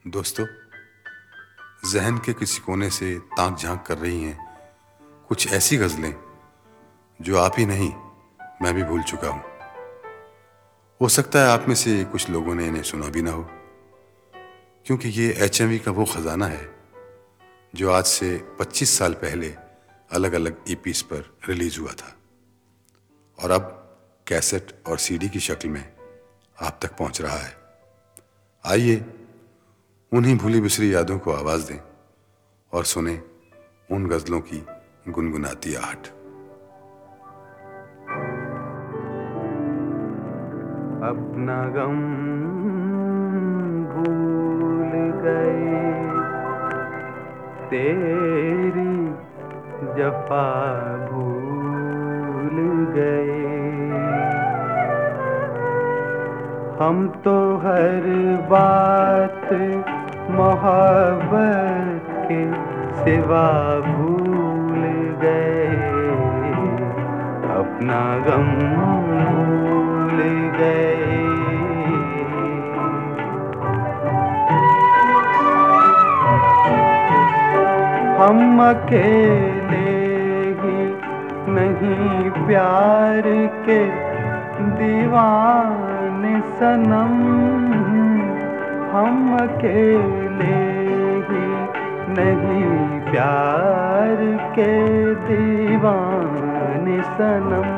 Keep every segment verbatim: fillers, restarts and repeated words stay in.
दोस्तों, जहन के किसी कोने से ताक झांक कर रही हैं कुछ ऐसी गज़लें जो आप ही नहीं, मैं भी भूल चुका हूँ। हो सकता है आप में से कुछ लोगों ने इन्हें सुना भी ना हो, क्योंकि ये एचएमवी का वो ख़जाना है जो आज से पच्चीस साल पहले अलग अलग ईपीज़ पर रिलीज़ हुआ था और अब कैसेट और सीडी की शक्ल में आप तक पहुँच रहा है। आइए उन्हीं भूली बिसरी यादों को आवाज़ दें और सुने उन गज़लों की गुनगुनाती आहट। अपना गम भूल गए, तेरी जफा भूल गए, हम तो हर बात मोहब्बत के सिवा भूल गए, अपना गम भूल गए। हम अकेले ही नहीं प्यार के दीवाने सनम, हम अकेले ही नहीं प्यार के दीवाने सनम,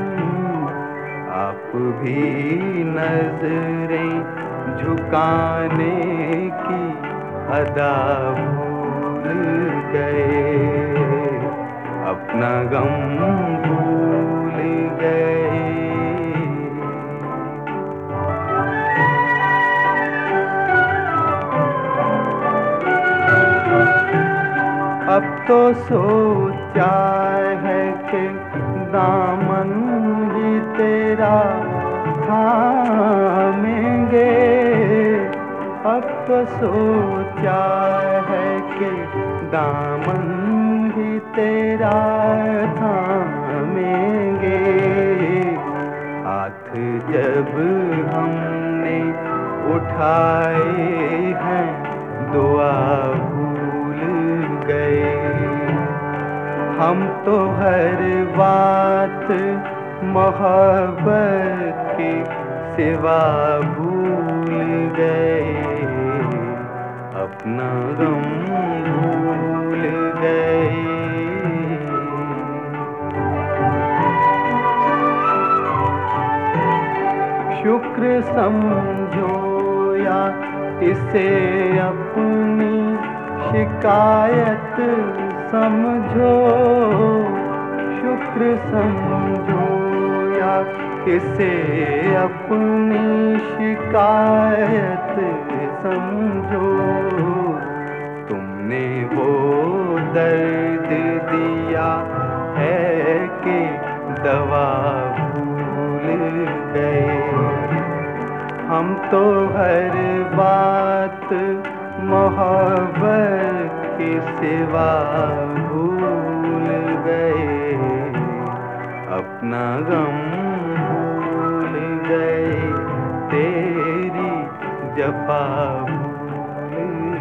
आप भी नजरें झुकाने की अदा भूल गए, अपना गम भूल गए। अब तो सोचा है कि दामन ही तेरा थामेंगे, अब तो सोचा है कि दामन ही तेरा थामेंगे, हाथ जब हमने उठाए हैं दुआ भूल गए, हम तो हर बात मोहब्बत के सिवा भूल गए, अपना गम भूल गए। शुक्र समझो या इसे अपनी शिकायत समझो, शुक्र समझो या इसे अपनी शिकायत समझो, तुमने वो दर्द दिया है कि दवा भूल गए, हम तो हर बात मोहब्बत के सिवा भूल गए, अपना गम भूल गए, तेरी जफा भूल